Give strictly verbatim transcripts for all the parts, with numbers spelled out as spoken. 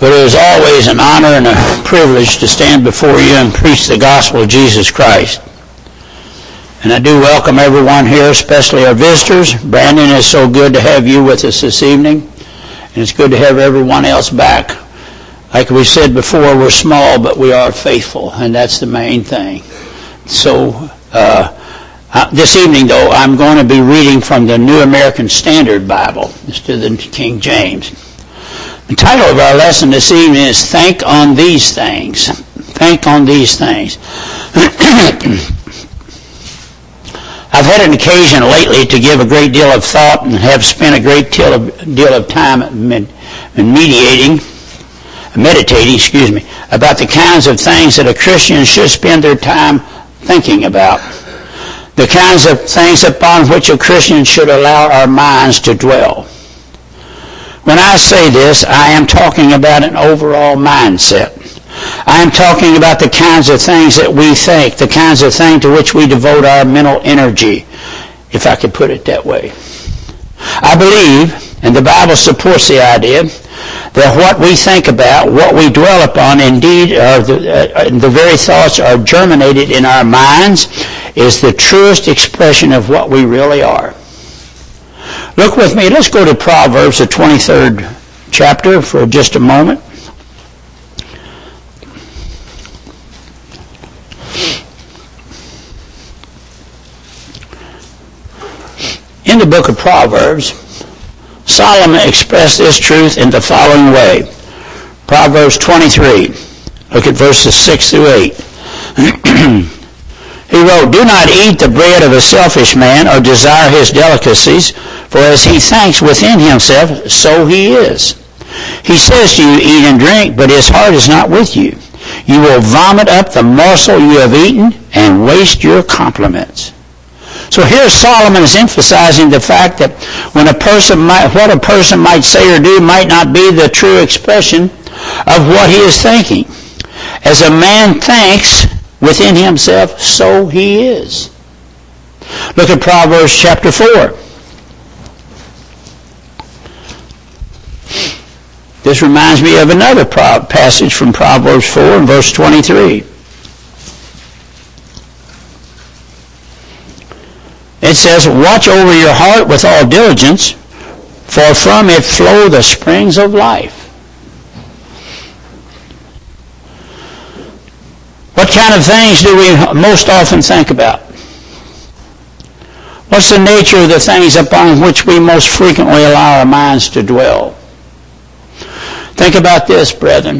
But it is always an honor and a privilege to stand before you and preach the gospel of Jesus Christ. And I do welcome everyone here, especially our visitors. Brandon, it's so good to have you with us this evening. And it's good to have everyone else back. Like we said before, we're small, but we are faithful, and that's the main thing. So uh, uh, this evening, though, I'm going to be reading from the New American Standard Bible instead of the King James. The title of our lesson this evening is Think on These Things. Think on These Things. I've had an occasion lately to give a great deal of thought and have spent a great deal of, deal of time in, in mediating, meditating, excuse me, about the kinds of things that a Christian should spend their time thinking about. The kinds of things upon which a Christian should allow our minds to dwell. When I say this, I am talking about an overall mindset. I am talking about the kinds of things that we think, the kinds of things to which we devote our mental energy, if I could put it that way. I believe, and the Bible supports the idea, that what we think about, what we dwell upon, indeed, are the, uh, the very thoughts are germinated in our minds, is the truest expression of what we really are. Look with me. Let's go to Proverbs, the twenty-third chapter, for just a moment. In the book of Proverbs, Solomon expressed this truth in the following way. Proverbs twenty-three. Look at verses six through eight. He wrote, "Do not eat the bread of a selfish man or desire his delicacies, for as he thinks within himself, so he is. He says to you, eat and drink, but his heart is not with you. You will vomit up the morsel you have eaten and waste your compliments." So here Solomon is emphasizing the fact that when a person might, what a person might say or do might not be the true expression of what he is thinking. As a man thinks within himself, so he is. Look at Proverbs chapter four. This reminds me of another passage from Proverbs four and verse twenty-three. It says, "Watch over your heart with all diligence, for from it flow the springs of life." What kind of things do we most often think about? What's the nature of the things upon which we most frequently allow our minds to dwell? Think about this, brethren,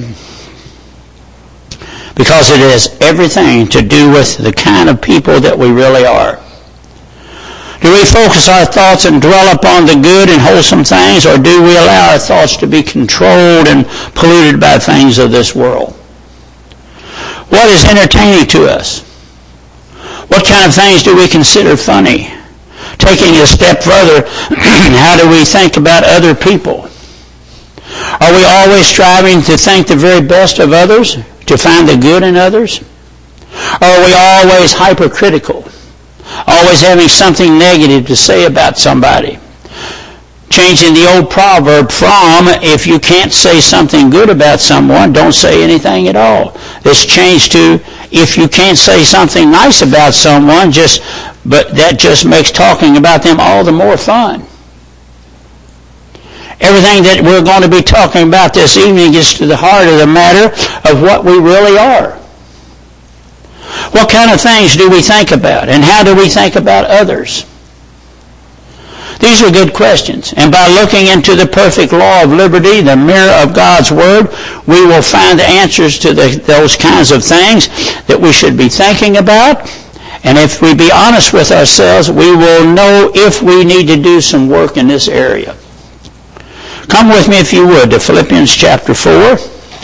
because it has everything to do with the kind of people that we really are. Do we focus our thoughts and dwell upon the good and wholesome things, or do we allow our thoughts to be controlled and polluted by things of this world? What is entertaining to us? What kind of things do we consider funny? Taking a step further, how do we think about other people? Are we always striving to think the very best of others, to find the good in others? Or are we always hypercritical, always having something negative to say about somebody? Changing the old proverb from, if you can't say something good about someone, don't say anything at all. It's changed to, if you can't say something nice about someone, just but that just makes talking about them all the more fun. Everything that we're going to be talking about this evening gets to the heart of the matter of what we really are. What kind of things do we think about, and how do we think about others? These are good questions. And by looking into the perfect law of liberty, the mirror of God's Word, we will find answers to the, those kinds of things that we should be thinking about. And if we be honest with ourselves, we will know if we need to do some work in this area. Come with me, if you would, to Philippians chapter four.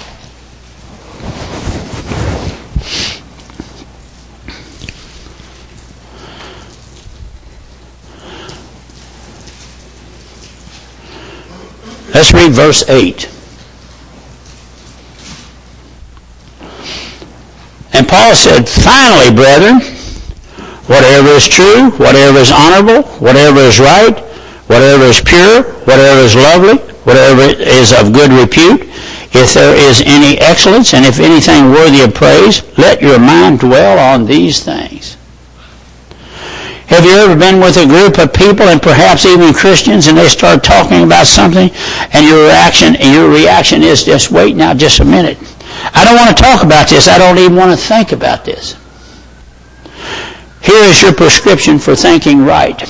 Let's read verse eight. And Paul said, "Finally, brethren, whatever is true, whatever is honorable, whatever is right, whatever is pure, whatever is lovely, whatever is of good repute, if there is any excellence, and if anything worthy of praise, let your mind dwell on these things. Have you ever been with a group of people, and perhaps even Christians, and they start talking about something, and your reaction, your reaction is just, wait now just a minute. I don't want to talk about this. I don't even want to think about this. Here is your prescription for thinking right.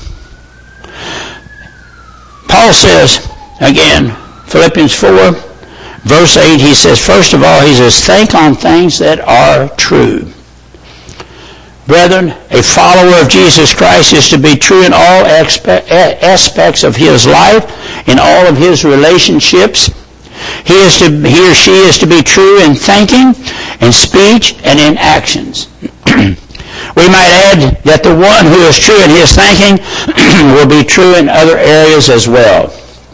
Paul says, again, Philippians four, verse eight, he says, first of all, he says, think on things that are true. Brethren, a follower of Jesus Christ is to be true in all aspects of his life, in all of his relationships. He is to, he or she is to be true in thinking, in speech, and in actions. We might add that the one who is true in his thinking will be true in other areas as well.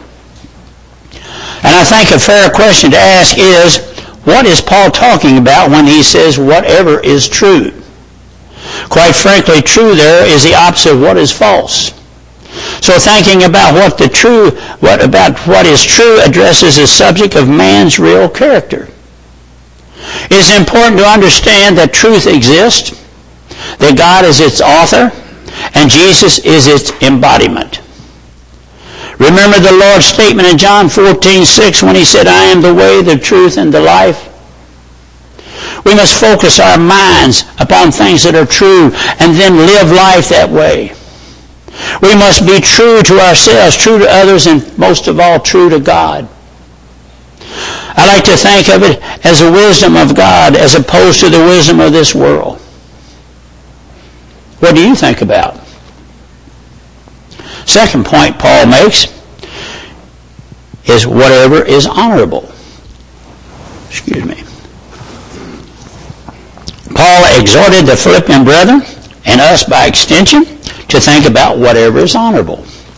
And I think a fair question to ask is, what is Paul talking about when he says whatever is true? Quite frankly, true there is the opposite of what is false. So thinking about what the true, what about what is true addresses the subject of man's real character. It is important to understand that truth exists, that God is its author, and Jesus is its embodiment. Remember the Lord's statement in John fourteen six when he said, I am the way, the truth, and the life. We must focus our minds upon things that are true and then live life that way. We must be true to ourselves, true to others, and most of all, true to God. I like to think of it as the wisdom of God as opposed to the wisdom of this world. What do you think about? Second point Paul makes is whatever is honorable. Excuse me. Paul exhorted the Philippian brethren, and us by extension, to think about whatever is honorable.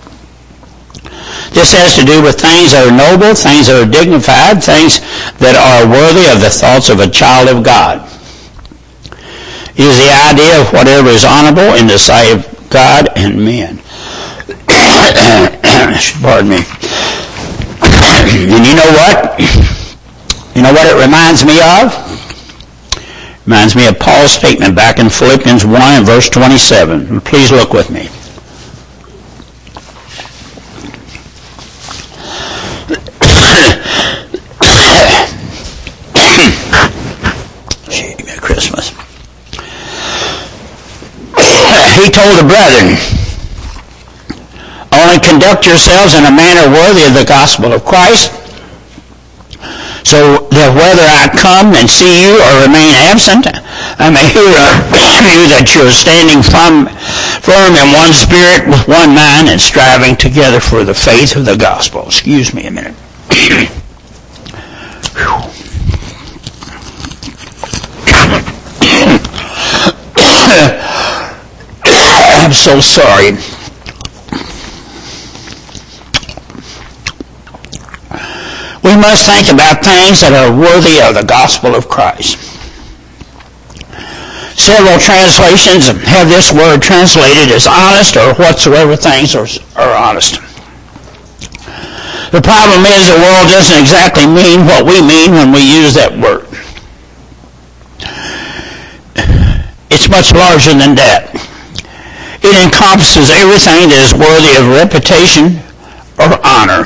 This has to do with things that are noble, things that are dignified, things that are worthy of the thoughts of a child of God. It is the idea of whatever is honorable in the sight of God and men. Pardon me. And you know what? You know what it reminds me of? Reminds me of Paul's statement back in Philippians one and verse twenty-seven. Please look with me. Merry Christmas. He told the brethren, only conduct yourselves in a manner worthy of the gospel of Christ, so that whether I come and see you or remain absent, I may hear of you that you are standing firm, firm in one spirit, with one mind, and striving together for the faith of the gospel. Excuse me a minute. I'm so sorry. We must think about things that are worthy of the gospel of Christ. Several translations have this word translated as honest or whatsoever things are, are honest. The problem is the world doesn't exactly mean what we mean when we use that word. It's much larger than that. It encompasses everything that is worthy of reputation or honor.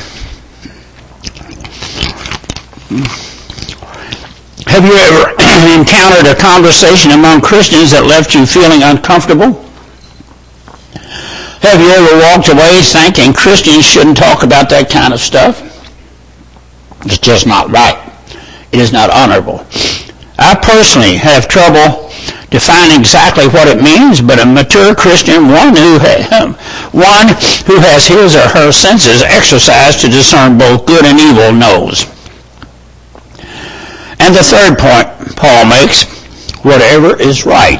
Have you ever encountered a conversation among Christians that left you feeling uncomfortable? Have you ever walked away thinking Christians shouldn't talk about that kind of stuff? It's just not right. It is not honorable. I personally have trouble defining exactly what it means, but a mature Christian, one who, ha- one who has his or her senses exercised to discern both good and evil, knows. And the third point Paul makes, whatever is right.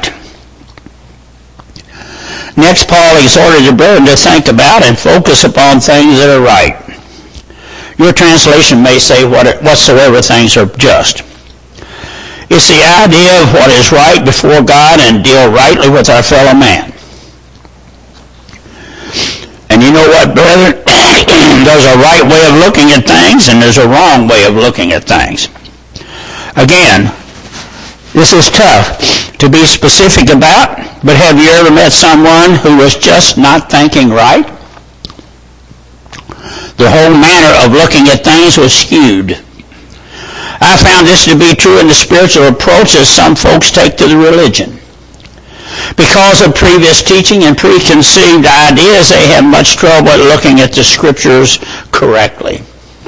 Next, Paul exhorted the brethren to think about and focus upon things that are right. Your translation may say whatsoever things are just. It's the idea of what is right before God and deal rightly with our fellow man. And you know what, brethren? there's a right way of looking at things and there's a wrong way of looking at things. Again, this is tough to be specific about, but have you ever met someone who was just not thinking right? The whole manner of looking at things was skewed. I found this to be true in the spiritual approach that some folks take to the religion. Because of previous teaching and preconceived ideas, they have much trouble looking at the Scriptures correctly.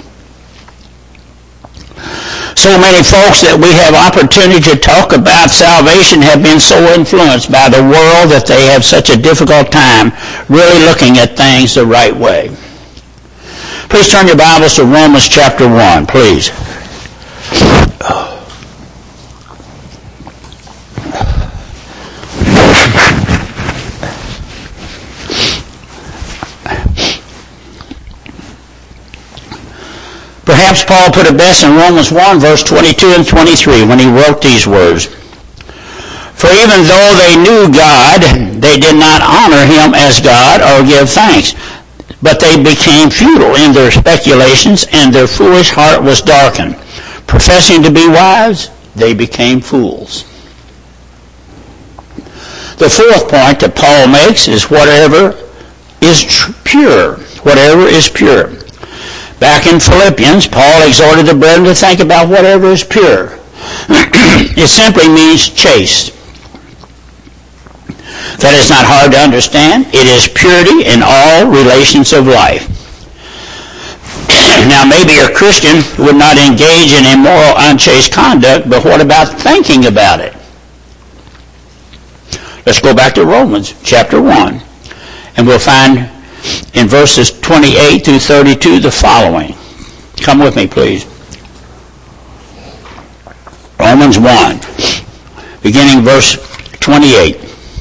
So many folks that we have opportunity to talk about salvation have been so influenced by the world that they have such a difficult time really looking at things the right way. Please turn your Bibles to Romans chapter one, please. Perhaps Paul put it best in Romans one, verse twenty-two and twenty-three when he wrote these words. For even though they knew God, they did not honor him as God or give thanks, but they became futile in their speculations, and their foolish heart was darkened. Professing to be wise, they became fools. The fourth point that Paul makes is whatever is tr- pure. Whatever is pure. Back in Philippians, Paul exhorted the brethren to think about whatever is pure. It simply means chaste. That is not hard to understand. It is purity in all relations of life. Now, maybe a Christian would not engage in immoral, unchaste conduct, but what about thinking about it? Let's go back to Romans chapter one, and we'll find in verses twenty-eight through thirty-two the following. Come with me, please. Romans one, beginning verse twenty-eight.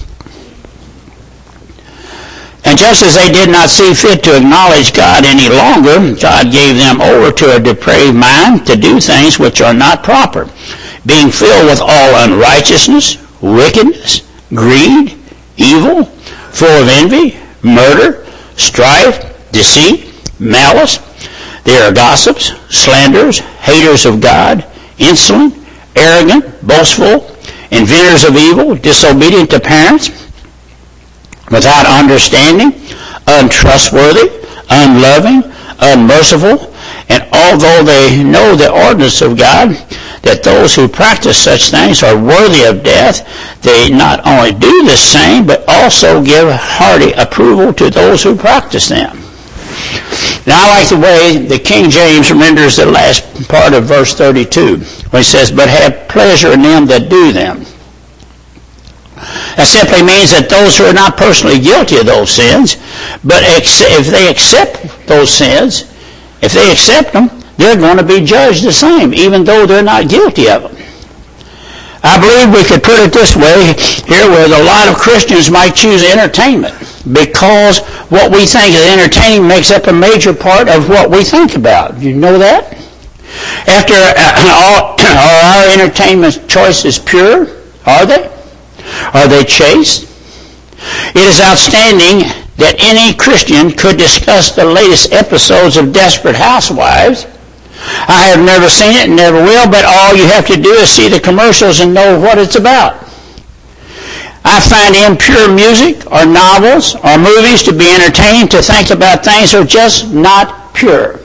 And just as they did not see fit to acknowledge God any longer, God gave them over to a depraved mind to do things which are not proper, being filled with all unrighteousness, wickedness, greed, evil, full of envy, murder, strife, deceit, malice. They are gossips, slanderers, haters of God, insolent, arrogant, boastful, inventors of evil, disobedient to parents, without understanding, untrustworthy, unloving, unmerciful, and although they know the ordinance of God, that those who practice such things are worthy of death, they not only do the same, but also give hearty approval to those who practice them. Now, I like the way the King James renders the last part of verse thirty-two, where he says, but have pleasure in them that do them. That simply means that those who are not personally guilty of those sins, but if they accept those sins, if they accept them, they're going to be judged the same, even though they're not guilty of them. I believe we could put it this way here, where a lot of Christians might choose entertainment, because what we think is entertaining makes up a major part of what we think about. You know that? After all, are our entertainment choices pure? Are they? Are they chaste? It is outstanding that any Christian could discuss the latest episodes of Desperate Housewives. I have never seen it and never will, but all you have to do is see the commercials and know what it's about. I find impure music or novels or movies to be entertaining. To think about things are just not pure.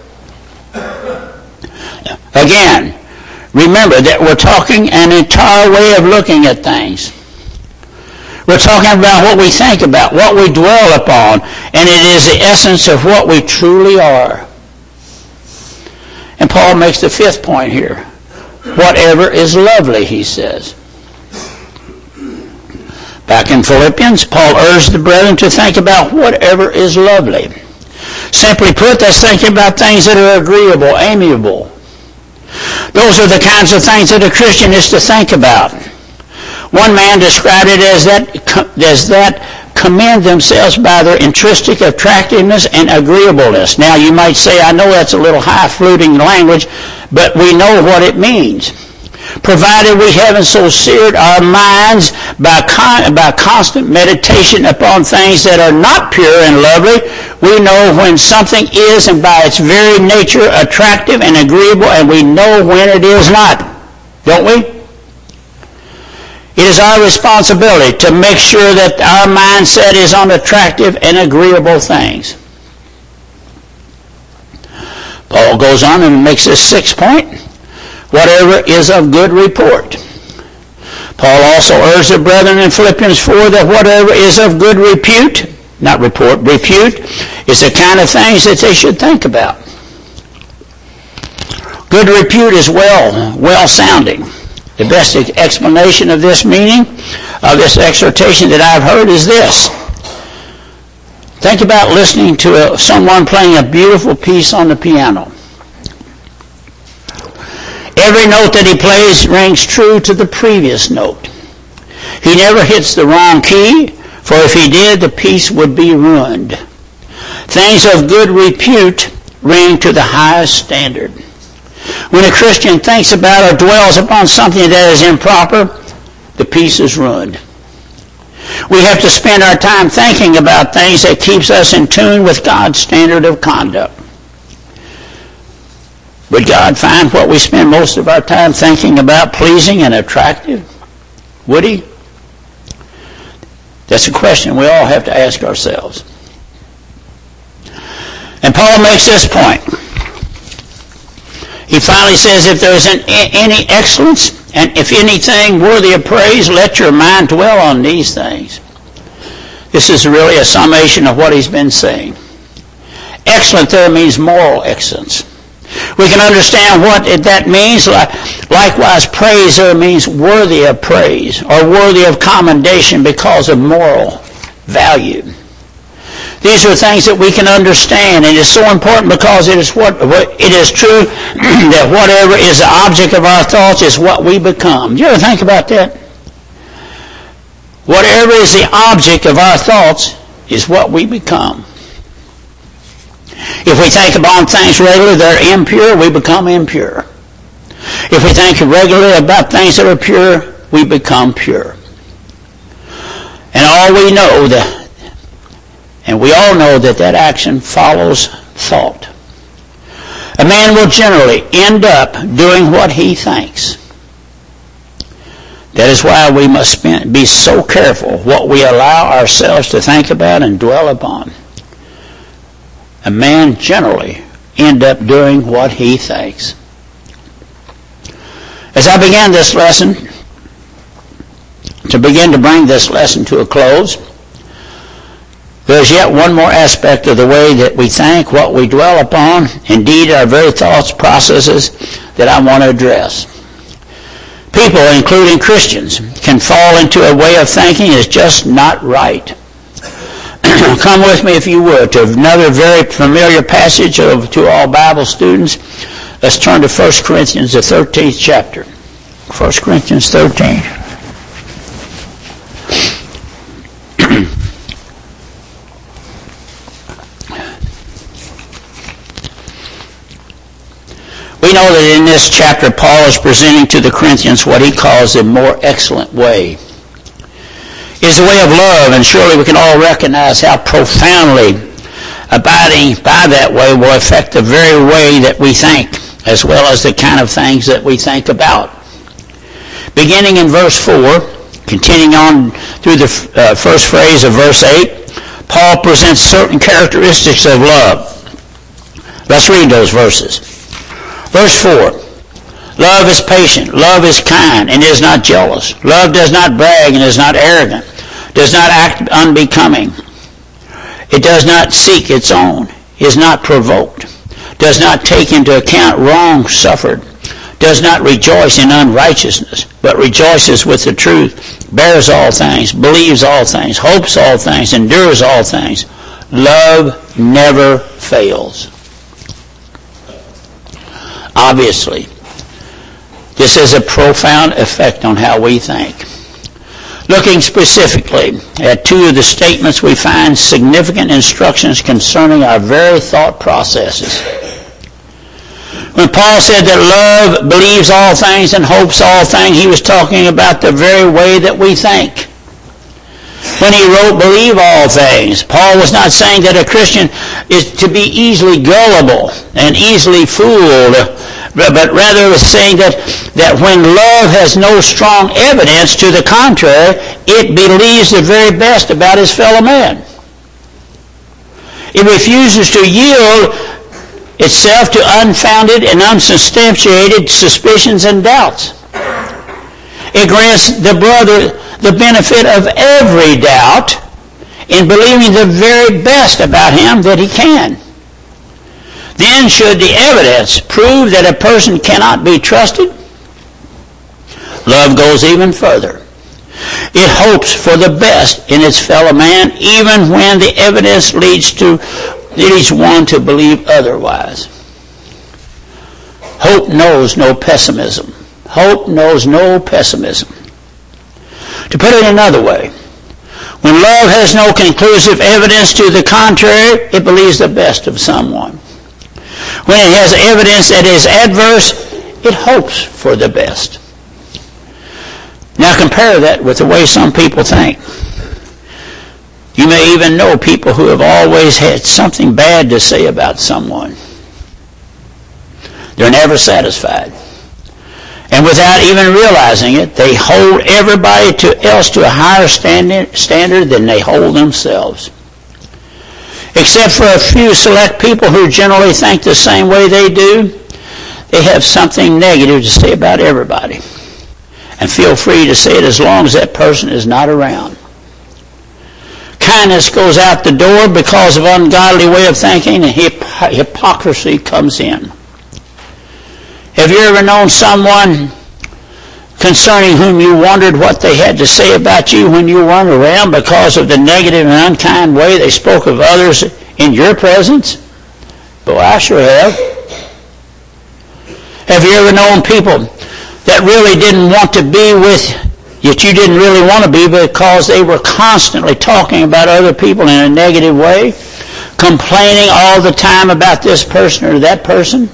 Again, remember that we're talking an entire way of looking at things. We're talking about what we think about, what we dwell upon, and it is the essence of what we truly are. And Paul makes the fifth point here. Whatever is lovely, he says. Back in Philippians, Paul urged the brethren to think about whatever is lovely. Simply put, that's thinking about things that are agreeable, amiable. Those are the kinds of things that a Christian is to think about. One man described it as that, as that commend themselves by their intrinsic attractiveness and agreeableness. Now, you might say, I know that's a little high-fluting language, but we know what it means. Provided we haven't so seared our minds by, con- by constant meditation upon things that are not pure and lovely, we know when something is, and by its very nature, attractive and agreeable, and we know when it is not. Don't we? It is our responsibility to make sure that our mindset is on attractive and agreeable things. Paul goes on and makes this sixth point. Whatever is of good report. Paul also urged the brethren in Philippians four that whatever is of good repute, not report, repute, is the kind of things that they should think about. Good repute is well, well-sounding. The best explanation of this meaning, of this exhortation that I've heard is this. Think about listening to a, someone playing a beautiful piece on the piano. Every note that he plays rings true to the previous note. He never hits the wrong key, for if he did, the piece would be ruined. Things of good repute ring to the highest standard. When a Christian thinks about or dwells upon something that is improper, the piece is ruined. We have to spend our time thinking about things that keeps us in tune with God's standard of conduct. Would God find what we spend most of our time thinking about pleasing and attractive? Would He? That's a question we all have to ask ourselves. And Paul makes this point. He finally says, if there is any excellence, and if anything worthy of praise, let your mind dwell on these things. This is really a summation of what he's been saying. Excellent there means moral excellence. We can understand what that means. Likewise, praise there means worthy of praise or worthy of commendation because of moral value. These are things that we can understand, and it's so important because it is what it is true that whatever is the object of our thoughts is what we become. Do you ever think about that? Whatever is the object of our thoughts is what we become. If we think upon things regularly that are impure, we become impure. If we think regularly about things that are pure, we become pure. And all we know that And we all know that that action follows thought. A man will generally end up doing what he thinks. That is why we must be so careful what we allow ourselves to think about and dwell upon. A man generally end up doing what he thinks. As I began this lesson, to begin to bring this lesson to a close, there's yet one more aspect of the way that we think, what we dwell upon, indeed our very thoughts, processes, that I want to address. People, including Christians, can fall into a way of thinking that's just not right. Come with me, if you would, to another very familiar passage of, to all Bible students. Let's turn to First Corinthians, the thirteenth chapter. First Corinthians thirteen. We know that in this chapter, Paul is presenting to the Corinthians what he calls a more excellent way. It is a way of love, and surely we can all recognize how profoundly abiding by that way will affect the very way that we think, as well as the kind of things that we think about. Beginning in verse four, continuing on through the uh, first phrase of verse eight, Paul presents certain characteristics of love. Let's read those verses. Verse four, love is patient, love is kind, and is not jealous. Love does not brag and is not arrogant, does not act unbecoming. It does not seek its own, is not provoked, does not take into account wrong suffered, does not rejoice in unrighteousness, but rejoices with the truth, bears all things, believes all things, hopes all things, endures all things. Love never fails. Obviously, this has a profound effect on how we think. Looking specifically at two of the statements, we find significant instructions concerning our very thought processes. When Paul said that love believes all things and hopes all things, he was talking about the very way that we think. when he wrote, believe all things. Paul was not saying that a Christian is to be easily gullible and easily fooled, but rather was saying that, that when love has no strong evidence to the contrary, it believes the very best about his fellow man. It refuses to yield itself to unfounded and unsubstantiated suspicions and doubts. It grants the brother the benefit of every doubt in believing the very best about him that he can. Then, should the evidence prove that a person cannot be trusted, love goes even further. It hopes for the best in its fellow man, even when the evidence leads to leads one to believe otherwise. Hope knows no pessimism. Hope knows no pessimism. To put it another way, when love has no conclusive evidence to the contrary, it believes the best of someone. When it has evidence that is adverse, it hopes for the best. Now compare that with the way some people think. You may even know people who have always had something bad to say about someone. They're never satisfied. And without even realizing it, they hold everybody to, else to a higher standard, standard than they hold themselves. Except for a few select people who generally think the same way they do, they have something negative to say about everybody. And feel free to say it as long as that person is not around. Kindness goes out the door because of ungodly way of thinking, and hip- hypocrisy comes in. Have you ever known someone concerning whom you wondered what they had to say about you when you weren't around because of the negative and unkind way they spoke of others in your presence? Boy, I sure have. Have you ever known people that really didn't want to be with you, yet you didn't really want to be because they were constantly talking about other people in a negative way, complaining all the time about this person or that person?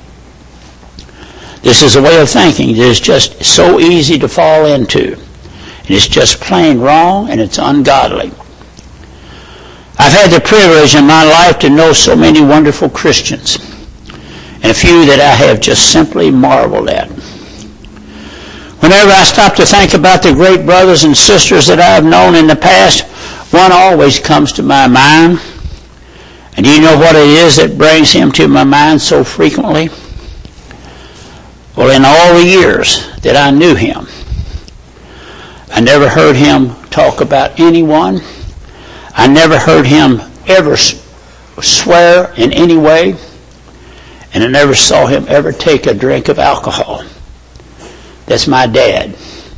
This is a way of thinking that is just so easy to fall into. And it's just plain wrong, and it's ungodly. I've had the privilege in my life to know so many wonderful Christians, and a few that I have just simply marveled at. Whenever I stop to think about the great brothers and sisters that I have known in the past, one always comes to my mind. And do you know what it is that brings him to my mind so frequently? Well, in all the years that I knew him, I never heard him talk about anyone. I never heard him ever swear in any way. And I never saw him ever take a drink of alcohol. That's my dad.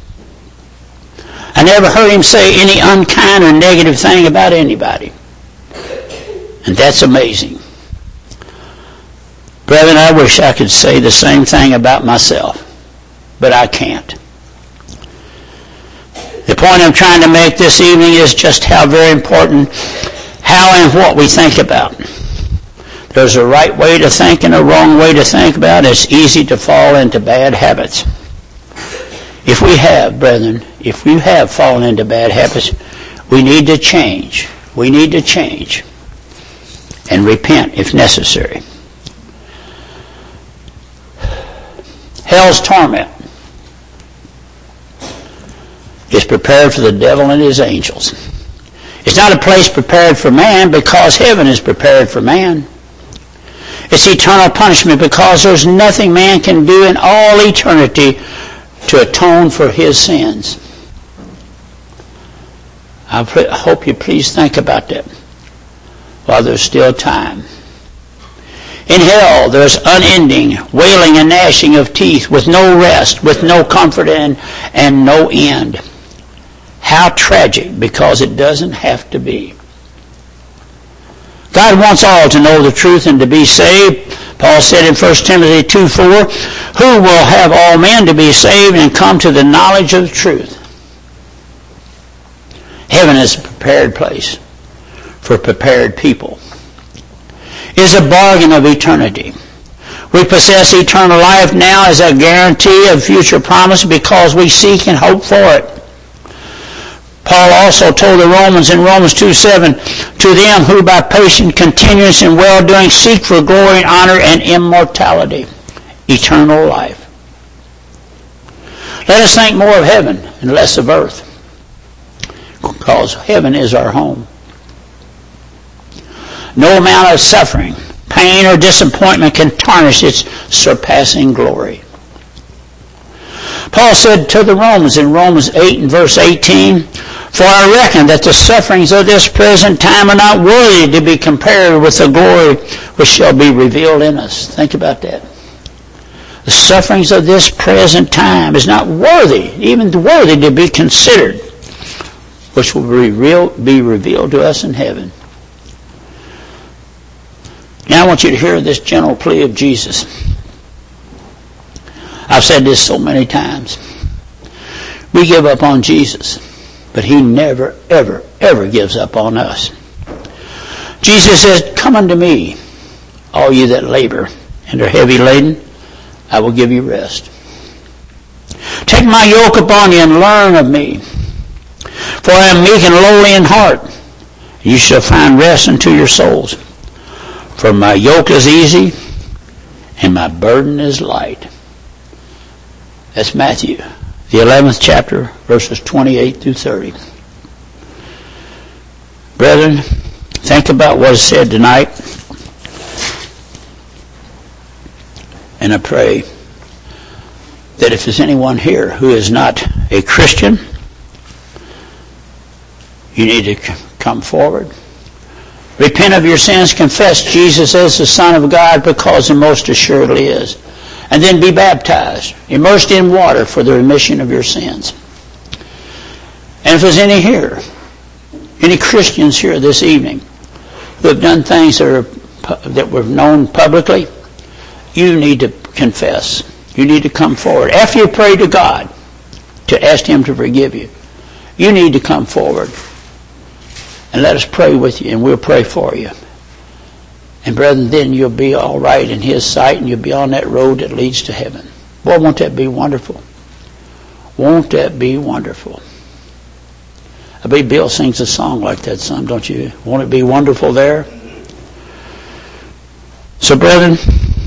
I never heard him say any unkind or negative thing about anybody. And that's amazing. Brethren, I wish I could say the same thing about myself, but I can't. The point I'm trying to make this evening is just how very important how and what we think about. There's a right way to think and a wrong way to think about. It's easy to fall into bad habits. If we have, brethren, if we have fallen into bad habits, we need to change. We need to change and repent if necessary. Hell's torment is prepared for the devil and his angels. It's not a place prepared for man because heaven is prepared for man. It's eternal punishment because there's nothing man can do in all eternity to atone for his sins. I hope you please think about that while there's still time. In hell, there's unending wailing and gnashing of teeth with no rest, with no comfort and, and no end. How tragic, because it doesn't have to be. God wants all to know the truth and to be saved. Paul said in First Timothy two four, who will have all men to be saved and come to the knowledge of the truth. Heaven is a prepared place for prepared people. It is a bargain of eternity. We possess eternal life now as a guarantee of future promise because we seek and hope for it. Paul also told the Romans in Romans two seven, to them who by patient continuance in well-doing seek for glory and honor and immortality, eternal life. Let us think more of heaven and less of earth, because heaven is our home. No amount of suffering, pain, or disappointment can tarnish its surpassing glory. Paul said to the Romans in Romans eight and verse eighteen, for I reckon that the sufferings of this present time are not worthy to be compared with the glory which shall be revealed in us. Think about that. The sufferings of this present time is not worthy, even worthy to be considered, which will be, real, be revealed to us in heaven. Now I want you to hear this gentle plea of Jesus. I've said this so many times. We give up on Jesus, but he never, ever, ever gives up on us. Jesus says, come unto me, all you that labor and are heavy laden, I will give you rest. Take my yoke upon you and learn of me, for I am meek and lowly in heart. You shall find rest unto your souls. For my yoke is easy and my burden is light. That's Matthew, the eleventh chapter, verses twenty-eight through thirty. Brethren, think about what is said tonight. And I pray that if there's anyone here who is not a Christian, you need to come forward. Repent of your sins, confess Jesus as the Son of God, because he most assuredly is. And then be baptized, immersed in water for the remission of your sins. And if there's any here, any Christians here this evening who have done things that, are, that were known publicly, you need to confess. You need to come forward. After you pray to God to ask him to forgive you, you need to come forward. And let us pray with you, and we'll pray for you. And brethren, then you'll be all right in his sight, and you'll be on that road that leads to heaven. Boy, won't that be wonderful? Won't that be wonderful? I believe Bill sings a song like that some, don't you? Won't it be wonderful there? So brethren,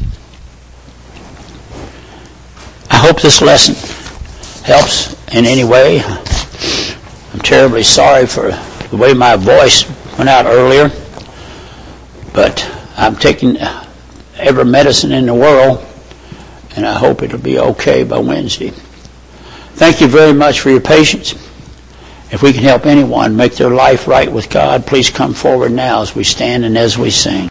I hope this lesson helps in any way. I'm terribly sorry for the way my voice went out earlier, but I'm taking every medicine in the world, and I hope it'll be okay by Wednesday. Thank you very much for your patience. If we can help anyone make their life right with God, please come forward now as we stand and as we sing.